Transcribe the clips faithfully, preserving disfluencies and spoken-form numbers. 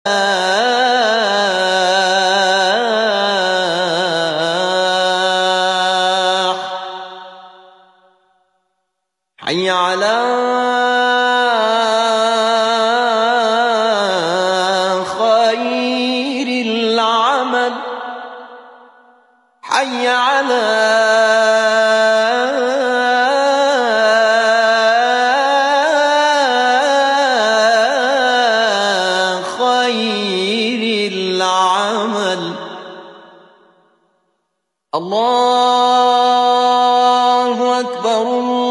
حي على خير العمل، حي على خير العمل. الله أكبر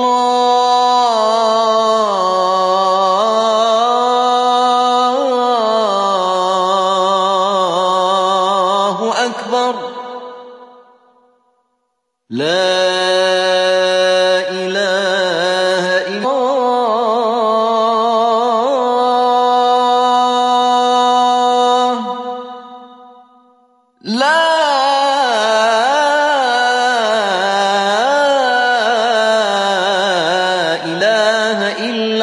الله أكبر، لا إله إلا الله، لا إله إلا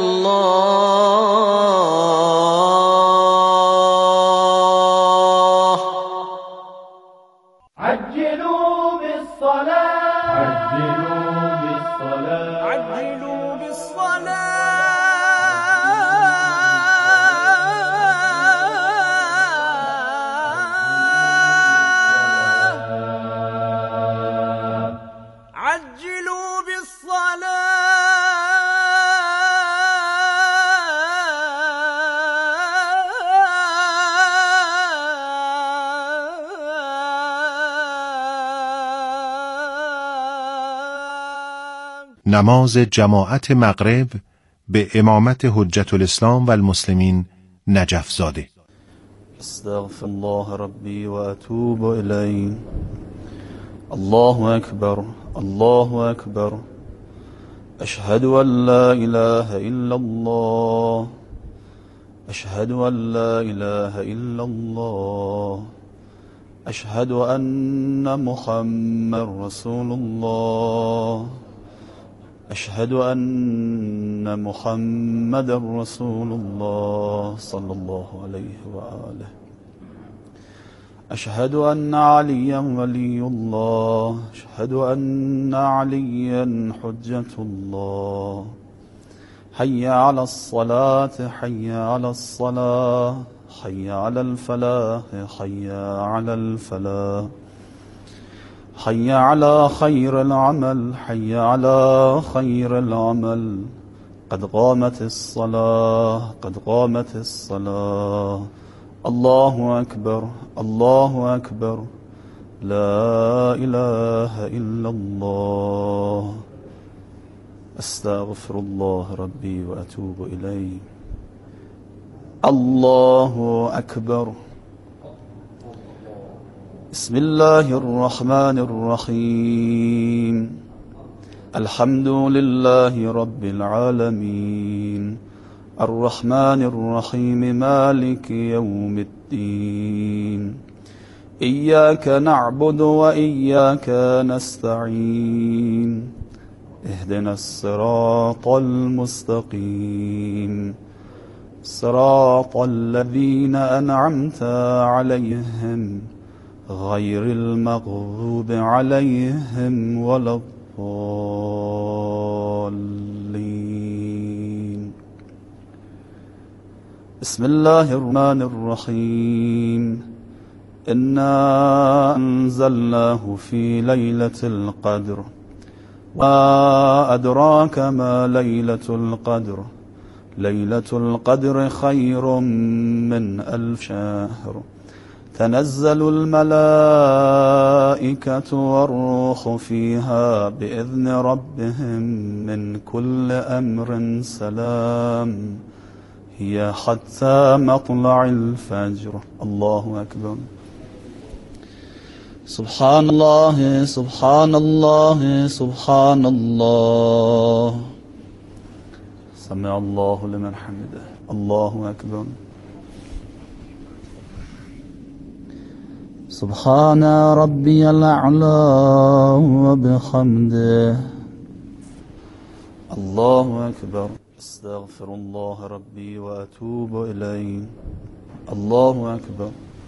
الله. عجلوا بالصلاة، عجلوا بالصلاة، عجلوا بالصلاة. عجلوا بالصلاة. نماز جماعت مغرب به امامت حجت الاسلام و المسلمین نجف زاده. استغفر الله ربي وأتوب إليه. الله أكبر الله أكبر، أشهد أن لا إله إلا الله، أشهد أن لا إله إلا الله، أشهد أن محمد رسول الله، أشهد أن محمد رسول الله صلى الله عليه وآله، أشهد أن عليا ولي الله، أشهد أن عليا حجة الله. حي على الصلاة، حي على الصلاة، حي على الفلاح، حي على الفلاح، حي على خير العمل، حي على خير العمل. قد قامت الصلاة، قد قامت الصلاة. الله أكبر الله أكبر، لا إله إلا الله. أستغفر الله ربي وأتوب إليه. الله أكبر. بسم الله الرحمن الرحيم. الحمد لله رب العالمين، الرحمن الرحيم، مالك يوم الدين. إياك نعبد وإياك نستعين، اهدنا الصراط المستقيم، صراط الذين أنعمت عليهم غير المغضوب عليهم ولا الضالين. بسم الله الرحمن الرحيم. إنا أنزلناه في ليلة القدر، وما أدراك ما ليلة القدر. ليلة القدر خير من ألف شهر. تنزل الملائكة والروح فيها بإذن ربهم من كل أمر سلام، هي حتى مطلع الفجر. الله أكبر. سبحان الله سبحان الله سبحان الله. سمع الله لمن حمده. الله أكبر. سبحان ربي الأعلى وبحمده. الله أكبر. استغفر الله ربي وأتوب إليه. الله أكبر.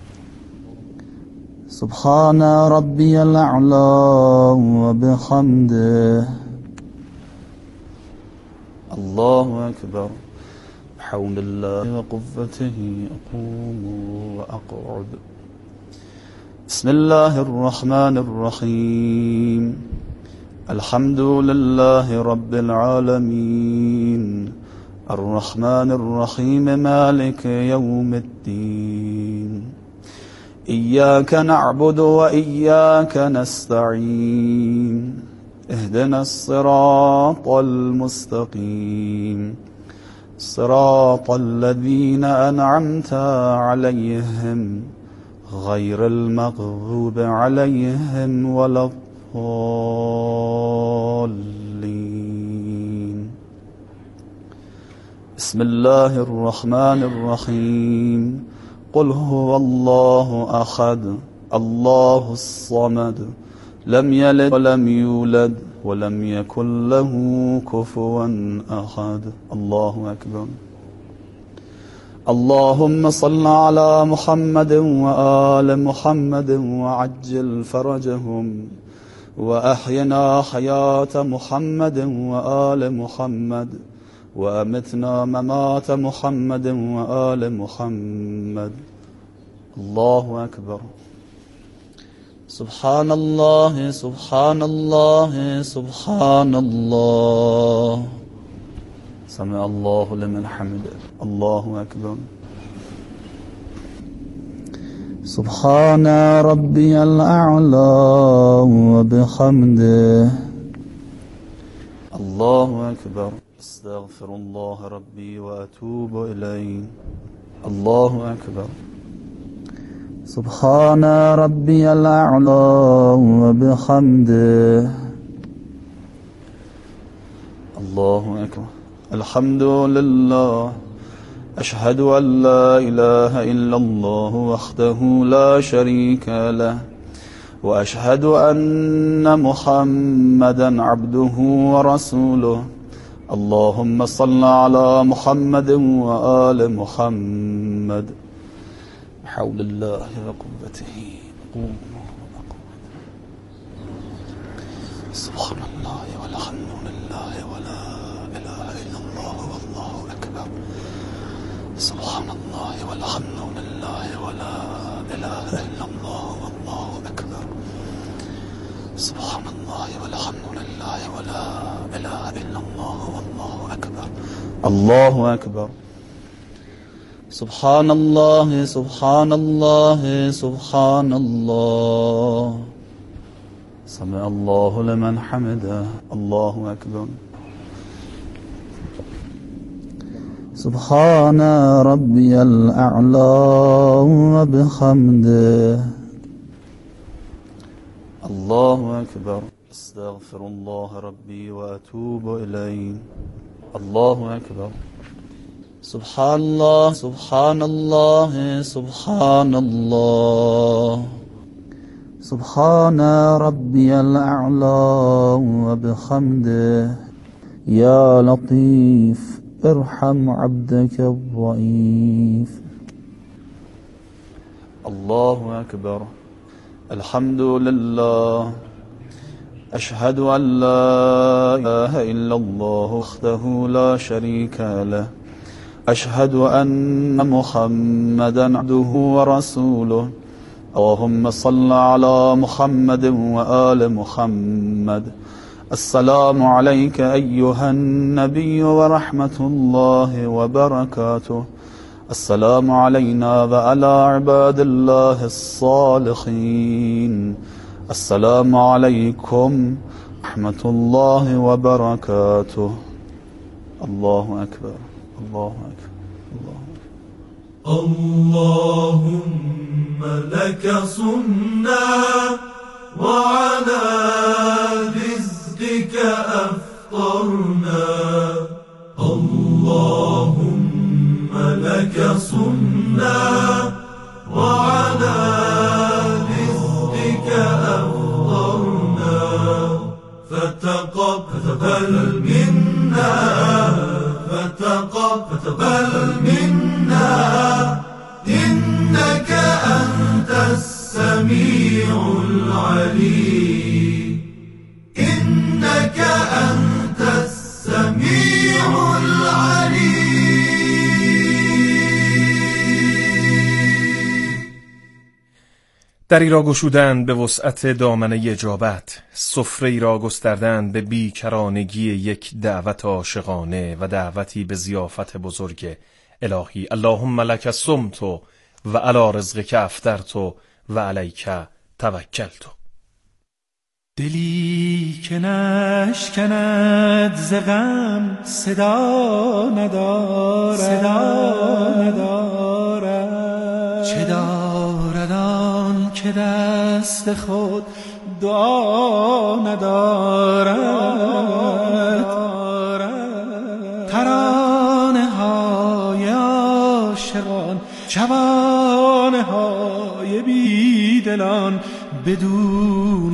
سبحان ربي الأعلى وبحمده. الله أكبر. بحول الله وقوته أقوم وأقعد. بسم الله الرحمن الرحيم. الحمد لله رب العالمين الرحمن الرحيم مالك يوم الدين. إياك نعبد وإياك نستعين. اهدنا الصراط المستقيم صراط الذين أنعمت عليهم غير المغضوب عليهم ولا الضالين. بسم الله الرحمن الرحيم. قل هو الله أحد الله الصمد لم يلد ولم يولد ولم يكن له كفوا أحد. الله أكبر. اللهم صل على محمد وآل محمد وعجل فرجهم وأحينا حياة محمد وآل محمد وأمتنا ممات محمد وآل محمد. الله أكبر. سبحان الله سبحان الله سبحان الله. سمع الله لمن حمده. الله أكبر. سبحان ربي الأعلى وبحمده. الله أكبر. استغفر الله ربي وأتوب إليه. الله أكبر. سبحان ربي الأعلى وبحمده. الله أكبر. الحمد لله. أشهد أن لا إله إلا الله وحده لا شريك له وأشهد أن محمدا عبده ورسوله. اللهم صل على محمد وآل محمد. بحول الله وقوته أقوم وأقعد. سبحان الله والحمد لله ولا إله إلا الله والله أكبر. سبحان الله والحمد لله ولا إله إلا الله والله أكبر. سبحان الله والحمد لله ولا إله إلا الله والله أكبر. الله أكبر. سبحان الله سبحان الله سبحان الله. سمع الله لمن حمده. الله أكبر. سبحان ربي الأعلى وبحمده. الله أكبر. استغفر الله ربي وأتوب إليه. الله أكبر. سبحان الله سبحان الله سبحان الله. سبحان ربي الأعلى وبحمده. يا لطيف ارحم عبدك الضعيف. الله أكبر. الحمد لله. أشهد أن لا إله إلا الله وحده لا شريك له. أشهد أن محمدا عبده ورسوله. اللهم صل على محمد وآل محمد. السلام عليك أيها النبي ورحمة الله وبركاته. السلام علينا وعلى عباد الله الصالحين. السلام عليكم ورحمة الله وبركاته. الله أكبر. الله أكبر. الله أكبر. اللهم لك صمنا وعلى رزقك أفطرنا. اللهم لك صمنا وعلى رزقك أفطرنا. فتقبل منا فتقبل منا. السميع العليم إنك أنت السميع العليم. دری را گشودند به وسعت دامنه اجابت، سفره‌ای را گستردند به بیکرانگی یک دعوت عاشقانه و دعوتی به ضیافت بزرگ الهی. اللهم لک صمت و علی رزقک افطرت و علیک توکلت. دلی که نشکند ز غم صدا ندارد، صدا ندارد. چه دارد آن که دست خود دعا ندارد. ترانه های عاشقان، جوانه های بیدلان بدون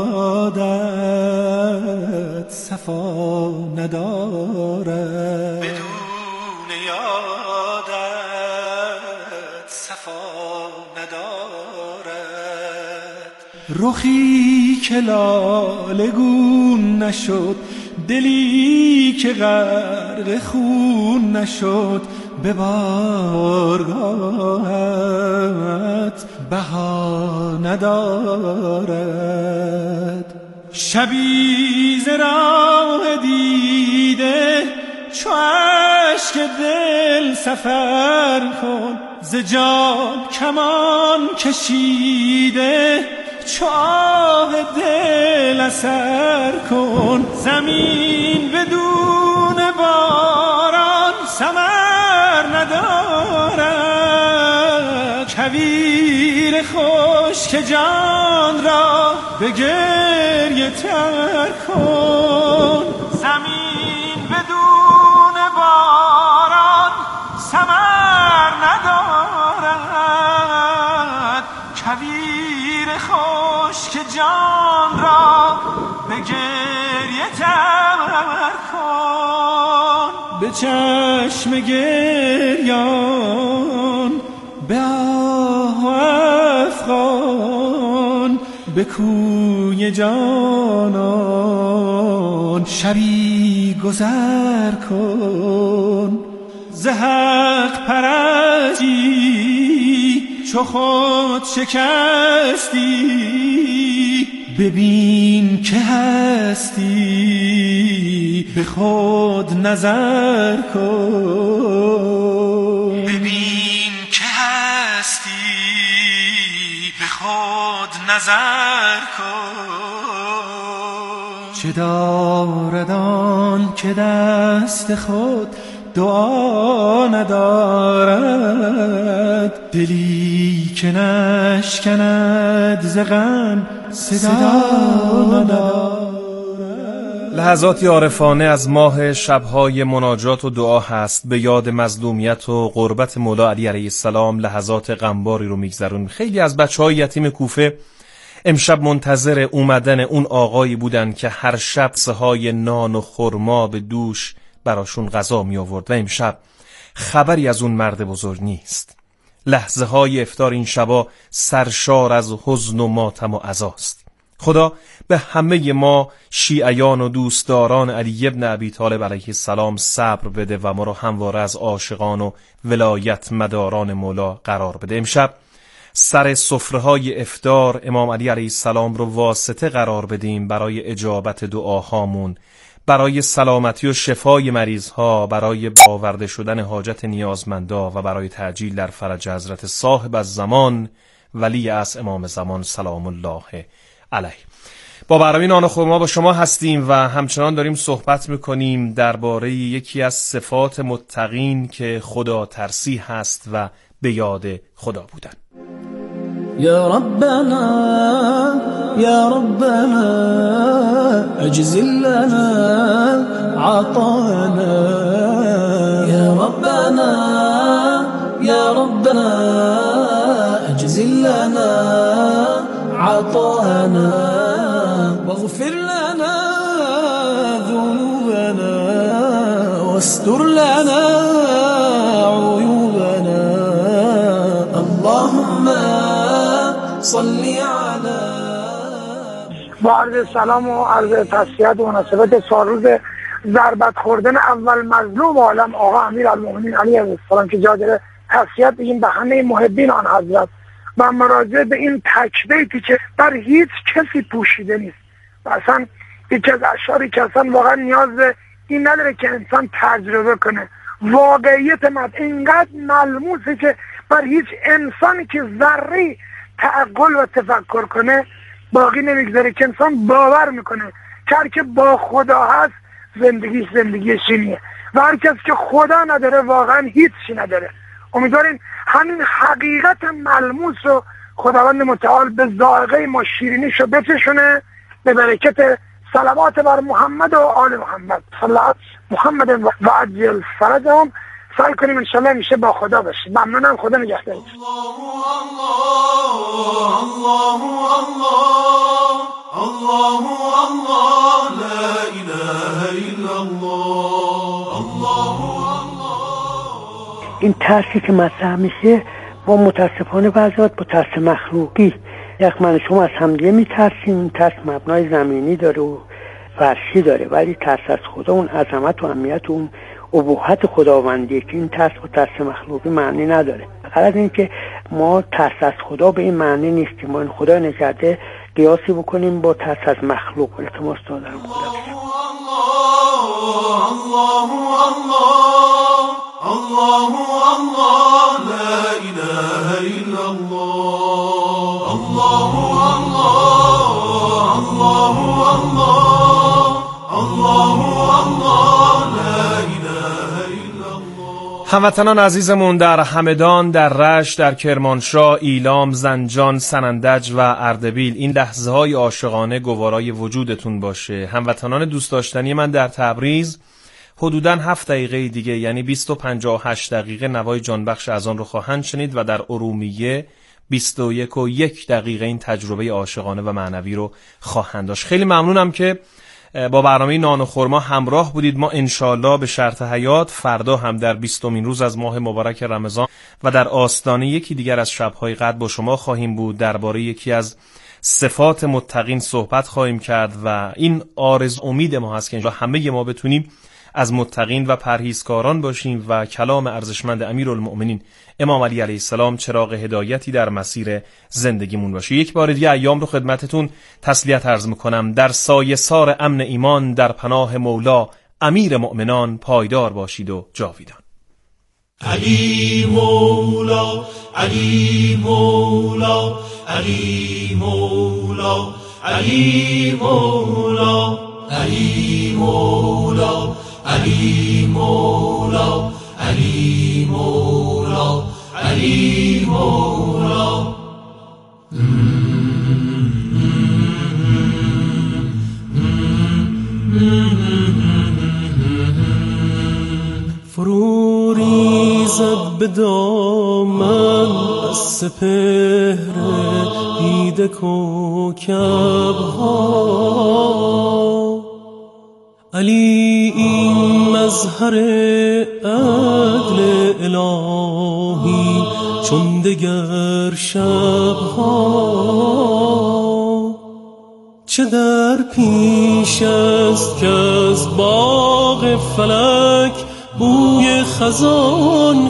یادت صفا ندارد، بدون یادت صفا ندارد. رخی که لاله گون نشد، دلی که غرق خون نشد، به بارگاهت بها ندارد. شبی ز راه دیده چو اشک دل سفر کن، ز جان کمان کشیده چو آه دل اثر کن. زمین بدون باران ثمر ندارد، کویر خشک جان را به گریه تر کن. زمین بدون باران ثمر ندارد، کویر خشک جان را به گریه تر کن. به چشم گریان به آه و افغان، به کوی جانان شبی گذر کن. ز حق پرستی چو خود شکستی، ببین که هستی به خود نظر کن. ببین که هستی به خود نظر کن. چه دارد آن که دست خود دعا ندارد، دلی که نشکند ز غم صدا ندارد. لحظاتی عارفانه از ماه شبهای مناجات و دعا هست به یاد مظلومیت و غربت مولا علی علیه السلام. لحظات غمباری رو میگذرون. خیلی از بچهای یتیم کوفه امشب منتظر اومدن اون آقایی بودن که هر شب سهای نان و خرما به دوش براشون غذا می آورد و امشب خبری از اون مرد بزرگ نیست. لحظه های افطار این شبا سرشار از حزن و ماتم و عزاست. خدا به همه ما شیعیان و دوستداران علی ابن ابی طالب علیه السلام صبر بده و ما رو همواره از عاشقان و ولایت مداران مولا قرار بده. امشب سر سفره‌های افطار امام علی علیه السلام رو واسطه قرار بدیم برای اجابت دعاهامون، برای سلامتی و شفای مریضها، برای آورده شدن حاجت نیازمندا و برای تعجیل در فرج حضرت صاحب الزمان ولی از امام زمان سلام الله علیه. با برنامه نان و خرما با شما هستیم و همچنان داریم صحبت میکنیم درباره یکی از صفات متقین که خدا ترسی هست و به یاد خدا بودن. یا ربنا یا ربنا اجزل لنا عطانا، یا ربنا یا ربنا اجزل لنا عطانا، واغفر لنا ذنوبنا واستر لنا عيوبنا. اللهم صل على. با عرض سلام و عرض تسلیت و مناسبت سالروز ضربت خوردن اول مظلوم عالم آقا امیرالمومنین علیه السلام که جا داره تسلیت بگیم به همه محبین آن حضرت و مراجعه به این تکبیتی که بر هیچ کسی پوشیده نیست و اصلا یکی از اشعاری که اصلا واقعا نیاز این نداره که انسان تجربه کنه. واقعیت مد اینقدر ملموسه که بر هیچ انسانی که ذره تعقل و تفکر کنه باقی نمیگذاره، که انسان باور میکنه که هر که با خدا هست زندگیش زندگی شینیه و هر کس که خدا نداره واقعا هیچی نداره. امیدواریم همین حقیقت ملموس رو خداوند متعال به ذائقه ما شیرینیشو بچشونه به برکت صلوات بر محمد و آل محمد صلوات محمد و عجل فرجهم. سعی کنیم انشالله میشه با خدا باشیم. ممنونم. خدا نگهدارت. الله الله الله الله لا اله الا الله الله الله. این ترسی که مطرح میشه با متاسفانه بعضیات با ترس مخلوقی یک من شما از همدیگه میترسیم. این ترس مبنای زمینی داره و فرشی داره، ولی ترس از خدا اون عظمت و اهمیت و اون ابوحت خداوندیه که این ترس با ترس مخلوقی معنی نداره. غرض این که ما ترس از خدا به این معنی نیست که ما این خدا نکرده قیاسی بکنیم با ترس از مخلوق. التماس دارم خدا بسیم. الله الله الله الله لا اله الا الله الله الله الله الله الله الله لا اله الا الله. هموطنان عزیزمون در همدان، در رشت، در کرمانشاه، ایلام، زنجان، سنندج و اردبیل، این لحظه های عاشقانه گوارای وجودتون باشه. هموطنان دوست داشتنی من در تبریز، حدوداً هفت دقیقه دیگه یعنی بیست و پنجاه و هشت دقیقه نوای جانبخش از آن رو خواهند شنید و در ارومیه بیست و یک و یک دقیقه این تجربه عاشقانه و معنوی رو خواهند داشت. خیلی ممنونم که با برنامه نان و خرما همراه بودید. ما انشالله به شرط حیات فردا هم در بیستمین روز از ماه مبارک رمضان و در آستانه یکی دیگر از شب‌های قدر با شما خواهیم بود. درباره یکی از صفات متقین صحبت خواهیم کرد و این آرزو امید ما هست که همه ما بتونیم از متقین و پرهیزکاران باشیم و کلام ارزشمند امیرالمؤمنین امام علی علیه السلام چراغ هدایتی در مسیر زندگیمون باشه. یک بار دیگه ایام رو خدمتتون تسلیت عرض میکنم. در سایه سار امن ایمان، در پناه مولا امیر مؤمنان پایدار باشید و جاویدان. علی مولا علی مولا علی مولا علی مولا علی مولا علی مولا علی مولا علی مولا. فرو ریزد به دامن از سپهر دیده کوکب‌ها، علی این مظهر عدل الهی چون دگر شب‌ها، چه در پیش است که از باغ فلک بوی خزان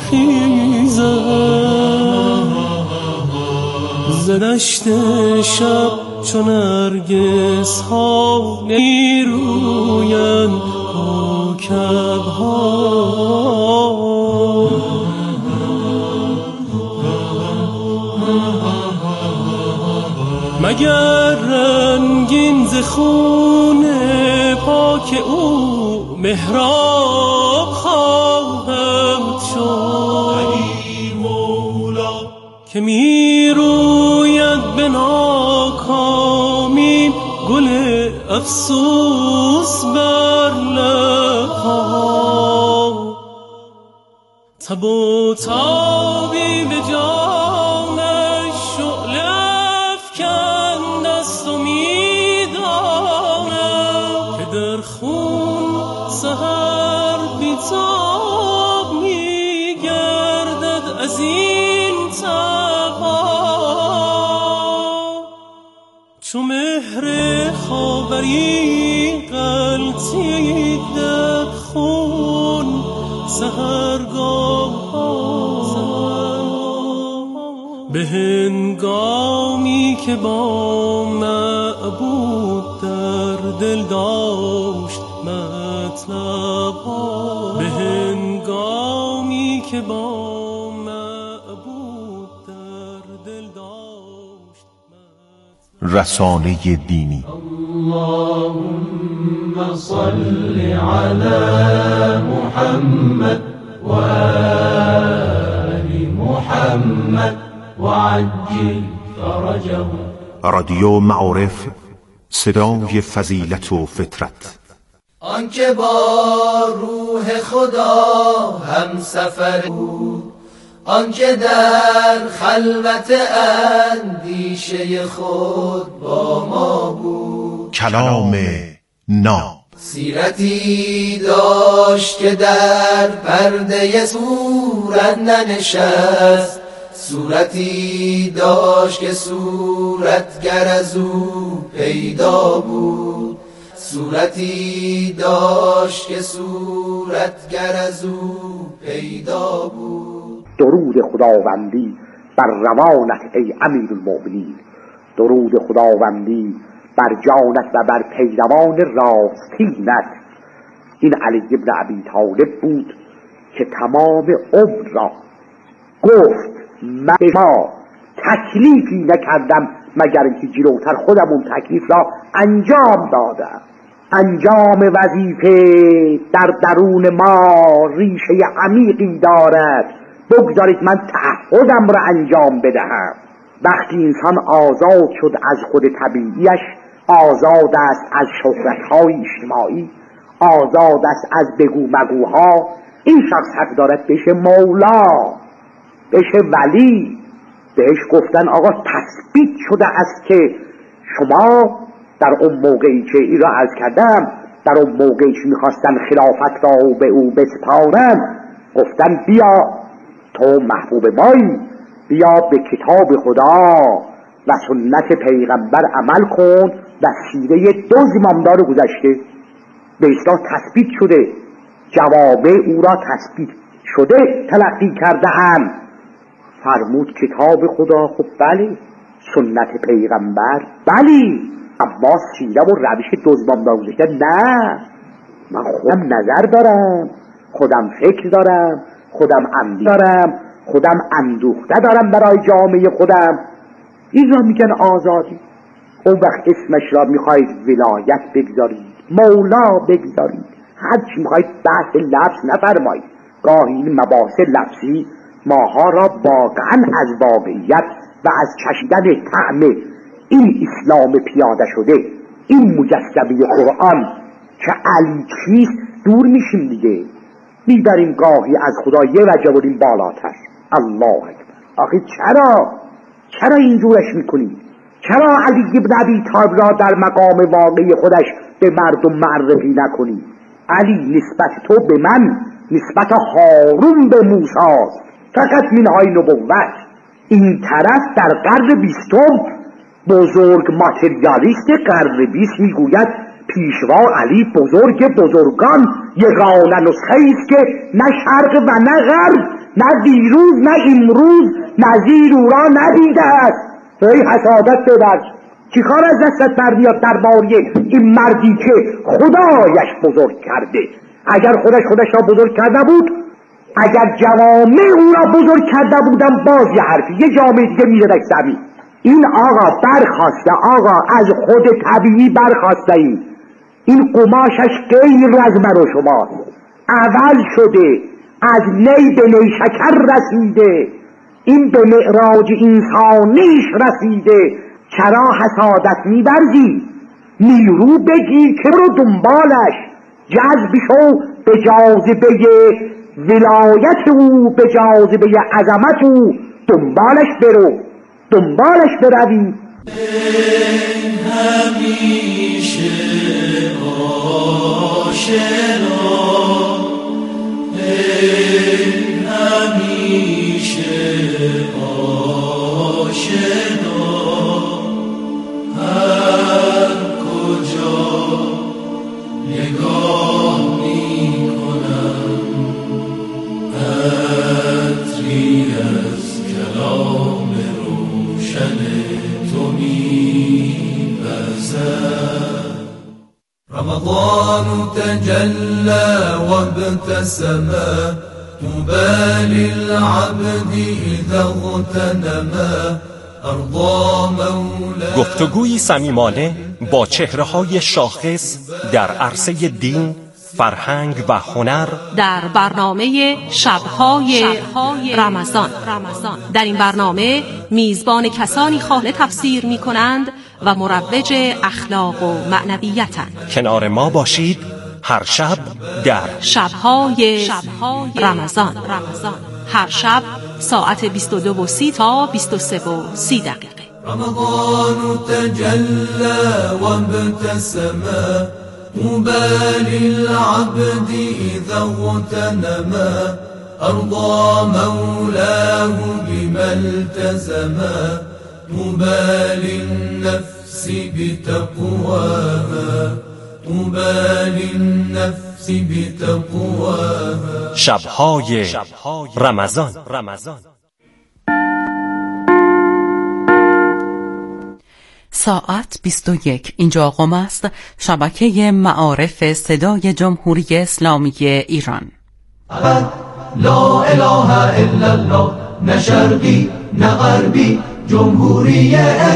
خیزد، ز دشت شب چون نرگس ها نیرویند کوکب ها. مگر رنگین ز خون پاک او محراب خواهد شد، علی مولا که می روید به ناکامی گل افسوس بر لبها، تب و تابی به جانش شعله افکند است و می‌داند که در خون سحر بی‌تاب می‌گردد از این تبها. چو مهر خاوری غلطید در خون سحرگاه به هنگامی که با معبود در دل داشت مطلب به هنگامی که با معبود در دل داشت رسانه دینی. اللهم صل على محمد و آل محمد وعجل فرجهم. رادیو معارف، صدای فضیلت و فطرت. آنکه با روح خدا هم سفر بود، آنکه در خلوت اندیشه خود با ما بود. کلام ناب. سیرتی داشت که در پرده صورت ننشست، صورتی داشت که صورتگر از او پیدا بود، صورتی داشت که صورتگر از او پیدا بود. درود خداوندی بر روانت ای امیر المؤمنین، درود خداوندی بر جانت و بر پیروان راستینت. این علی بن ابی طالب بود که تمام عمر را گفت من به ما تکلیفی نکردم مگر اینکه جلوتر خودم اون تکلیف را انجام دادم. انجام وظیفه در درون ما ریشه عمیقی دارد، بگذارید من تعهدم را انجام بدهم. وقتی انسان آزاد شد از خود طبیعیش، آزاد است از شهرت‌های اجتماعی، آزاد است از بگو مگوها، این شخص حق دارد بشه مولا، بشه ولی. بهش گفتن آقا تثبیت شده است که شما در اون موقعی که این را عرض کردم، در اون موقعی که میخواستن خلافت را به او بسپارن، گفتن بیا تو محبوب مایی، بیا به کتاب خدا و سنت پیغمبر عمل کن و سیره دو زمامدار گذشته به اصطلاح تثبیت شده، جواب او را تثبیت شده تلقی کرده هم. فرمود کتاب خدا، خب بله. سنت پیغمبر، بله. اما سیره و روش دو زمامدار گذشته نه. من خودم نظر دارم، خودم فکر دارم، خودم اندیشه دارم، خودم اندوخته دارم برای جامعه خودم. این را میگن آزادی. اون وقت اسمش را میخواید ولایت بگذارید، مولا بگذارید، هر چی میخواید، بحث لفظ نفرمایید. گاهی این مباحث لفظی ماها را واقعا از واقعیت و از چشیدن طعم این اسلام پیاده شده، این مجسمه قرآن که علی کیست، دور میشیم دیگه. میبریم گاهی از خدا یه وجه بریم بالاتر. الله اکبر. آخه چرا چرا اینجورش میکنی؟ چرا علی بن ابی طالب را در مقام واقعی خودش به مردم معرفی نکنی؟ علی نسبت تو به من نسبت هارون به موسی، فقط منهای نبوت. این طرف در قرن بیستم بزرگ ماتریالیست قرن بیست میگوید پیشوا علی بزرگ بزرگان یگانه نسخه است که نه شرق و نه غرب، نه دیروز نه امروز نظیر او را ندیده است. ای حسادت ببر، چی کار از دستت برمیاد درباره این مردی که خدایش بزرگ کرده؟ اگر خودش خودش را بزرگ کرده بود، اگر جوامع او را بزرگ کرده بودن، باز یه حرفی، یه جامعه دیگه میزدک زمین. این آقا برخواسته، آقا از خود طبیعی برخواسته، این این قماشش غیر از من و شماست، عوض شده، از نی به نیشکر رسیده، این به معراج انسانیش رسیده. چرا حسادت می‌ورزی؟ نیرو بگیر که برو دنبالش، جذب شو به جاذبه ولایت او، به جاذبه عظمت او، دنبالش برو، دنبالش بروی. همیشه آشنا، همیشه آشنا، گلشن تو می‌وزد. رمضان تجلى وابتسم طوبى للعبد إذا اغتنما أرضى مولا. گفتگویی صمیمانه با چهره‌های شاخص در عرصه دین، فرهنگ و هنر در برنامه شب‌های رمضان. در این برنامه میزبان کسانی خاله تفسیر می‌کنند و مروج اخلاق و معنویتند. کنار ما باشید هر شب در شب‌های رمضان. هر شب ساعت بیست و دو و سی تا بیست و سه و سی دقیقه. رمضان تجلى وابتسم طوبى للعبد إذا اغتنما أرضى مولاه بما التزما طوبى للنفس بتقواها طوبى للنفس بتقواها. شب‌های رمضان. ساعت بیست و یک. اینجا قم است، شبکه معارف صدای جمهوری اسلامی ایران. لا اله الا الله، نه شرقی نه غربی، جمهوری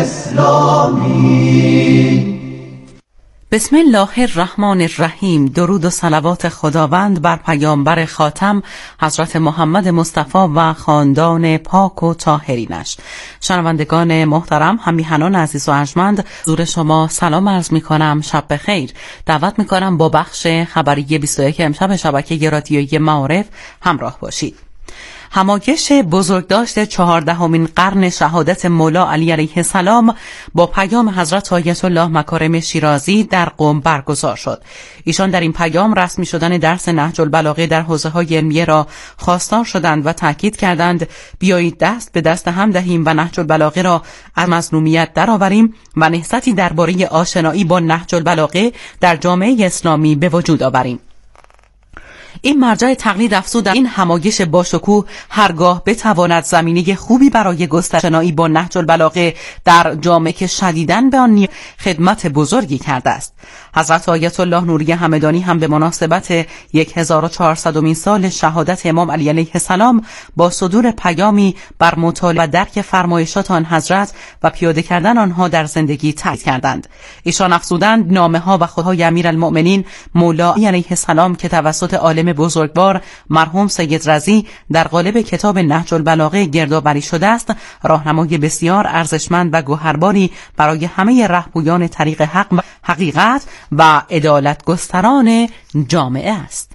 اسلامی. بسم الله الرحمن الرحیم. درود و صلوات خداوند بر پیامبر خاتم حضرت محمد مصطفی و خاندان پاک و طاهرینش. شنوندگان محترم، همیهنان عزیز و ارجمند، حضور شما سلام عرض می کنم. شب بخیر. دعوت می کنم با بخش خبری بیست و یک امشب شبکه رادیویی معارف همراه باشید. همایش بزرگداشت چهاردهمین قرن شهادت مولا علی علیه السلام با پیام حضرت آیت الله مکارم شیرازی در قم برگزار شد. ایشان در این پیام رسمی شدن درس نهج البلاغه در حوزه‌های علمیه را خواستار شدند و تاکید کردند بیایید دست به دست هم دهیم و نهج البلاغه را از مظلومیت درآوریم و نهضتی درباره آشنایی با نهج البلاغه در جامعه اسلامی به وجود آوریم. این مرجع تقلید افزود این همایش باشکوه هرگاه بتواند زمینه خوبی برای گسترش با نهج البلاغه در جامعه که شدیداً به آن خدمت بزرگی کرده است. حضرت آیت الله نوری همدانی هم به مناسبت هزار و چهارصدمین سال شهادت امام علی علیه السلام با صدور پیامی بر مطالعه و درک فرمایشات آن حضرت و پیاده کردن آنها در زندگی تاکید کردند. ایشان افزودند نامه‌ها و خطهای امیرالمؤمنین مولا علی علیه السلام که توسط عالم بزرگوار مرحوم سید رضی در قالب کتاب نهج البلاغه گردآوری شده است، راهنمای بسیار ارزشمند و گوهرباری برای همه رهبویان طریق حق و حقیقت و عدالت گستران جامعه است.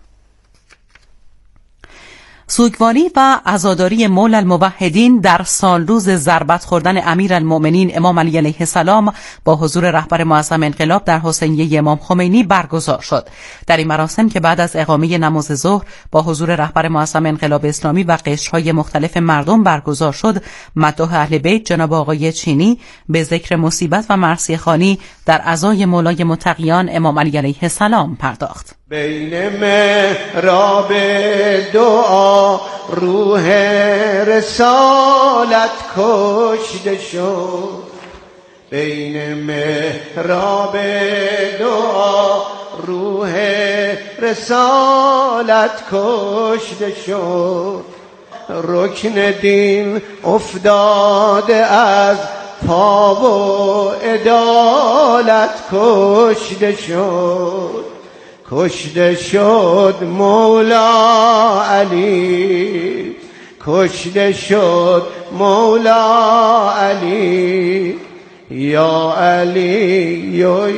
سوگواری و عزاداری مولا الموحدین در سال روز ضربت خوردن امیرالمؤمنین امام علی علیه السلام با حضور رهبر معظم انقلاب در حسینیه امام خمینی برگزار شد. در این مراسم که بعد از اقامه نماز ظهر با حضور رهبر معظم انقلاب اسلامی و قشرهای مختلف مردم برگزار شد، مداح اهل بیت جناب آقای چینی به ذکر مصیبت و مرثیه خوانی در عزای مولای متقیان امام علی علیه السلام پرداخت. بین محراب دعا روح رسالت کشته شد، بین محراب دعا روح رسالت کشته شد، رکن دین افتاده از پا و عدالت کشته شد، کشته شد مولا علی، کشته شد مولا علی، یا علی یا